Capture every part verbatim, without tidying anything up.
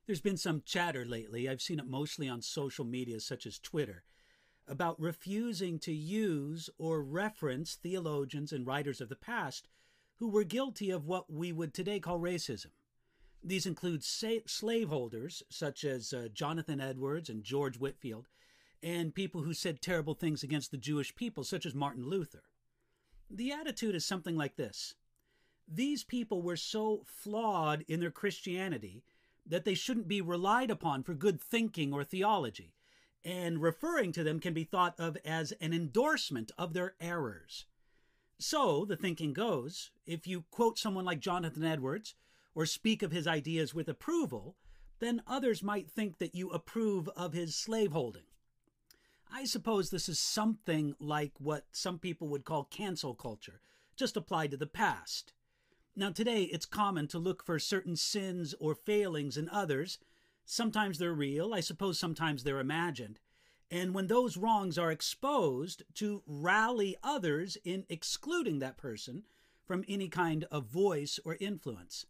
There's been some chatter lately, I've seen it mostly on social media such as Twitter, about refusing to use or reference theologians and writers of the past who were guilty of what we would today call racism. These include sa- slaveholders such as uh, Jonathan Edwards and George Whitefield, and people who said terrible things against the Jewish people such as Martin Luther. The attitude is something like this. These people were so flawed in their Christianity that they shouldn't be relied upon for good thinking or theology, and referring to them can be thought of as an endorsement of their errors. So, the thinking goes, if you quote someone like Jonathan Edwards or speak of his ideas with approval, then others might think that you approve of his slaveholding. I suppose this is something like what some people would call cancel culture, just applied to the past. Now, today it's common to look for certain sins or failings in others. Sometimes they're real, I suppose sometimes they're imagined. And when those wrongs are exposed, to rally others in excluding that person from any kind of voice or influence.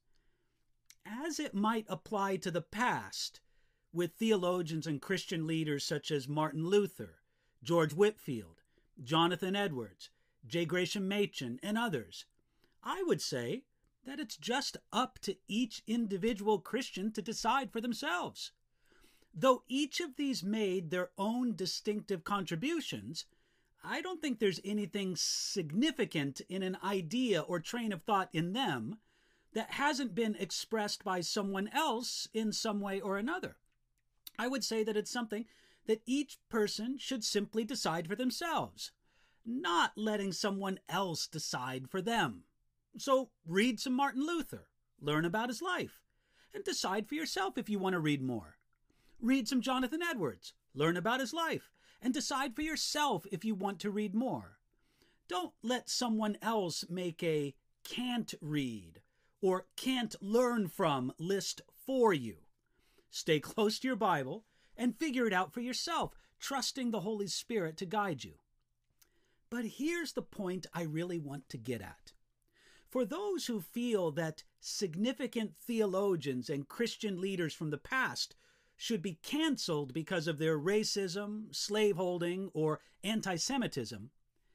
As it might apply to the past, with theologians and Christian leaders such as Martin Luther, George Whitefield, Jonathan Edwards, J. Gresham Machen, and others, I would say that it's just up to each individual Christian to decide for themselves. Though each of these made their own distinctive contributions, I don't think there's anything significant in an idea or train of thought in them that hasn't been expressed by someone else in some way or another. I would say that it's something that each person should simply decide for themselves, not letting someone else decide for them. So read some Martin Luther, learn about his life, and decide for yourself if you want to read more. Read some Jonathan Edwards, learn about his life, and decide for yourself if you want to read more. Don't let someone else make a can't read or can't learn from list for you. Stay close to your Bible and figure it out for yourself, trusting the Holy Spirit to guide you. But here's the point I really want to get at. For those who feel that significant theologians and Christian leaders from the past should be canceled because of their racism, slaveholding, or anti-Semitism,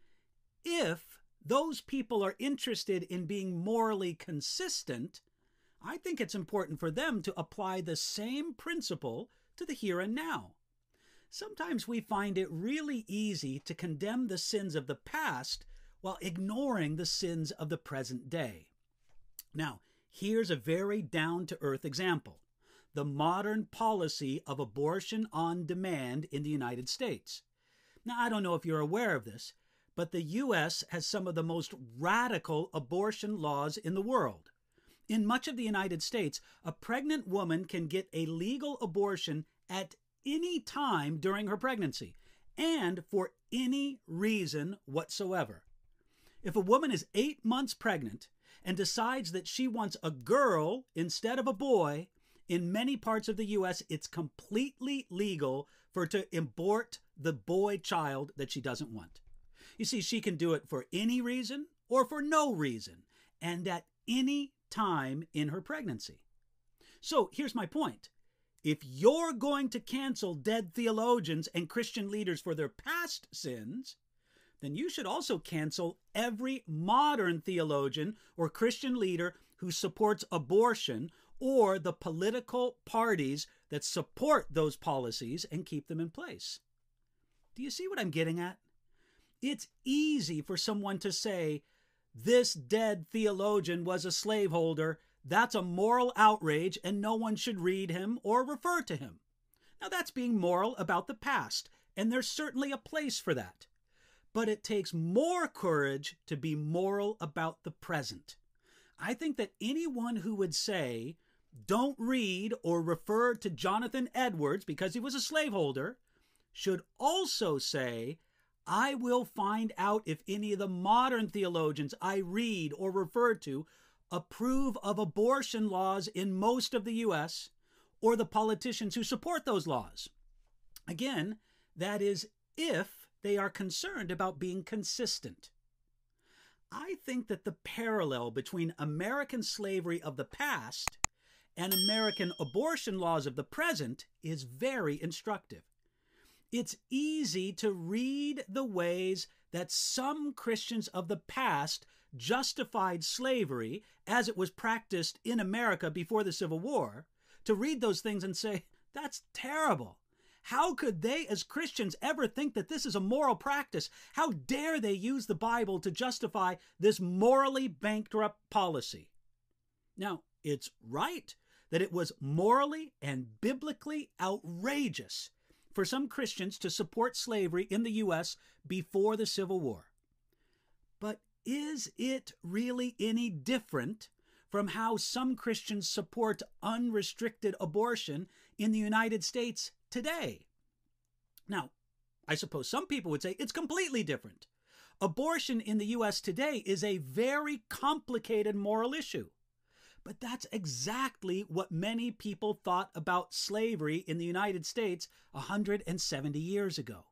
if those people are interested in being morally consistent, I think it's important for them to apply the same principle to the here and now. Sometimes we find it really easy to condemn the sins of the past while ignoring the sins of the present day. Now, here's a very down-to-earth example. The modern policy of abortion on demand in the United States. Now, I don't know if you're aware of this, but the U S has some of the most radical abortion laws in the world. In much of the United States, a pregnant woman can get a legal abortion at any time during her pregnancy and for any reason whatsoever. If a woman is eight months pregnant and decides that she wants a girl instead of a boy, in many parts of the U S, it's completely legal for her to abort the boy child that she doesn't want. You see, she can do it for any reason or for no reason, and at any time in her pregnancy. So here's my point. If you're going to cancel dead theologians and Christian leaders for their past sins, then you should also cancel every modern theologian or Christian leader who supports abortion or the political parties that support those policies and keep them in place. Do you see what I'm getting at? It's easy for someone to say, this dead theologian was a slaveholder, that's a moral outrage, and no one should read him or refer to him. Now that's being moral about the past, and there's certainly a place for that. But it takes more courage to be moral about the present. I think that anyone who would say, don't read or refer to Jonathan Edwards because he was a slaveholder, should also say, I will find out if any of the modern theologians I read or refer to approve of abortion laws in most of the U S or the politicians who support those laws. Again, that is if they are concerned about being consistent. I think that the parallel between American slavery of the past and American abortion laws of the present is very instructive. It's easy to read the ways that some Christians of the past justified slavery as it was practiced in America before the Civil War, to read those things and say, that's terrible. How could they as Christians ever think that this is a moral practice? How dare they use the Bible to justify this morally bankrupt policy? Now, it's right that it was morally and biblically outrageous for some Christians to support slavery in the U S before the Civil War. But is it really any different from how some Christians support unrestricted abortion in the United States today? Now, I suppose some people would say it's completely different. Abortion in the U S today is a very complicated moral issue. But that's exactly what many people thought about slavery in the United States one hundred seventy years ago.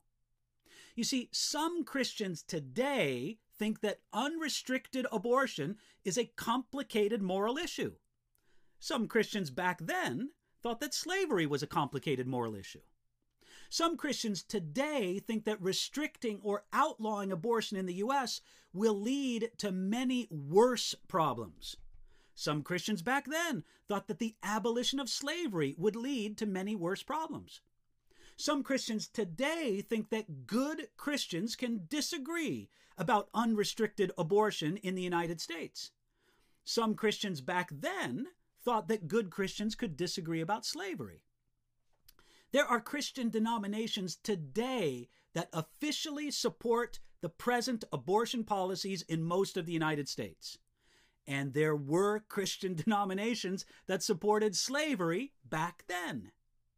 You see, some Christians today think that unrestricted abortion is a complicated moral issue. Some Christians back then thought that slavery was a complicated moral issue. Some Christians today think that restricting or outlawing abortion in the U S will lead to many worse problems. Some Christians back then thought that the abolition of slavery would lead to many worse problems. Some Christians today think that good Christians can disagree about unrestricted abortion in the United States. Some Christians back then thought that good Christians could disagree about slavery. There are Christian denominations today that officially support the present abortion policies in most of the United States. And there were Christian denominations that supported slavery back then.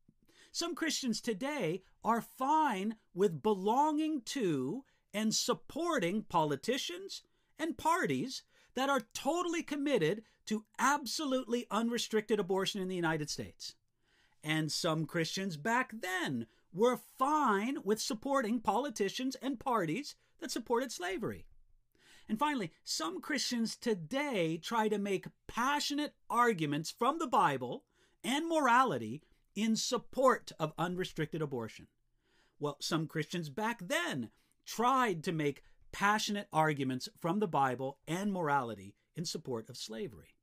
Some Christians today are fine with belonging to and supporting politicians and parties that are totally committed to absolutely unrestricted abortion in the United States. And some Christians back then were fine with supporting politicians and parties that supported slavery. And finally, some Christians today try to make passionate arguments from the Bible and morality in support of unrestricted abortion. Well, some Christians back then tried to make passionate arguments from the Bible and morality in support of slavery.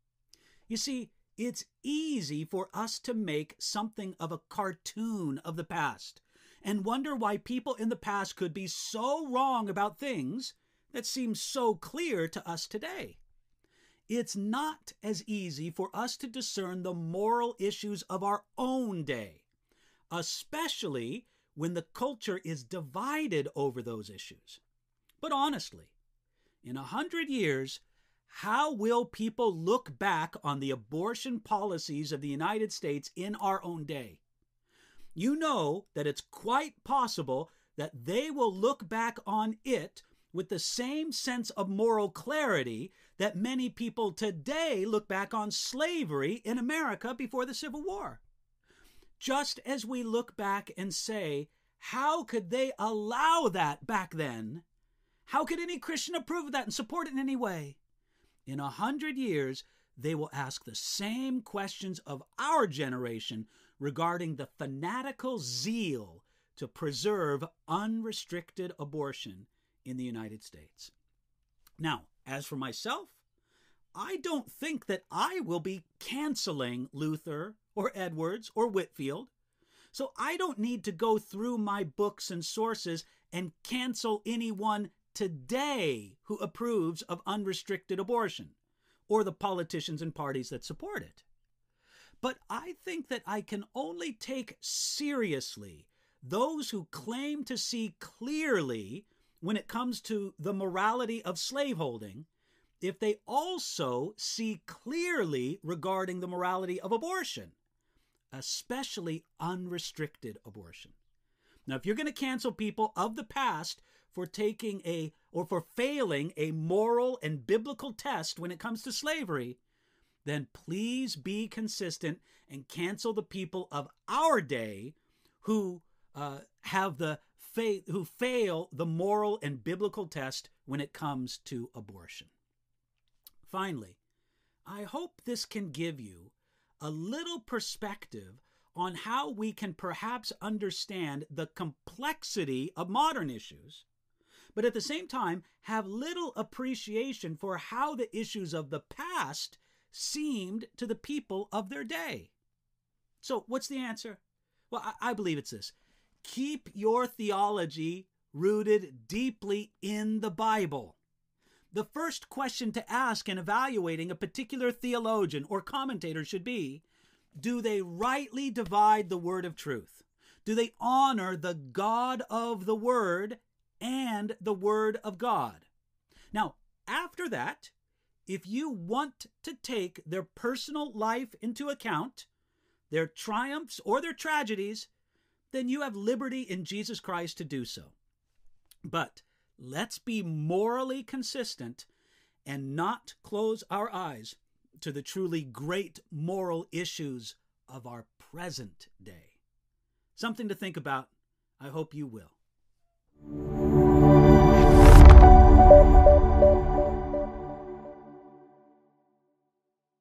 You see, it's easy for us to make something of a cartoon of the past and wonder why people in the past could be so wrong about things that seem so clear to us today. It's not as easy for us to discern the moral issues of our own day, especially when the culture is divided over those issues. But honestly, in a hundred years, how will people look back on the abortion policies of the United States in our own day? You know that it's quite possible that they will look back on it with the same sense of moral clarity that many people today look back on slavery in America before the Civil War. Just as we look back and say, how could they allow that back then? How could any Christian approve of that and support it in any way? In a hundred years, they will ask the same questions of our generation regarding the fanatical zeal to preserve unrestricted abortion in the United States. Now, as for myself, I don't think that I will be canceling Luther or Edwards or Whitefield, so I don't need to go through my books and sources and cancel anyone today who approves of unrestricted abortion, or the politicians and parties that support it. But I think that I can only take seriously those who claim to see clearly when it comes to the morality of slaveholding, if they also see clearly regarding the morality of abortion, especially unrestricted abortion. Now, if you're going to cancel people of the past for taking a, or for failing a moral and biblical test when it comes to slavery, then please be consistent and cancel the people of our day who uh, have the faith, who fail the moral and biblical test when it comes to abortion. Finally, I hope this can give you a little perspective on how we can perhaps understand the complexity of modern issues, but at the same time have little appreciation for how the issues of the past seemed to the people of their day. So what's the answer? Well, I, I believe it's this. Keep your theology rooted deeply in the Bible. The first question to ask in evaluating a particular theologian or commentator should be, do they rightly divide the word of truth? Do they honor the God of the Word and the Word of God? Now, after that, if you want to take their personal life into account, their triumphs or their tragedies, then you have liberty in Jesus Christ to do so. But let's be morally consistent and not close our eyes to the truly great moral issues of our present day. Something to think about. I hope you will.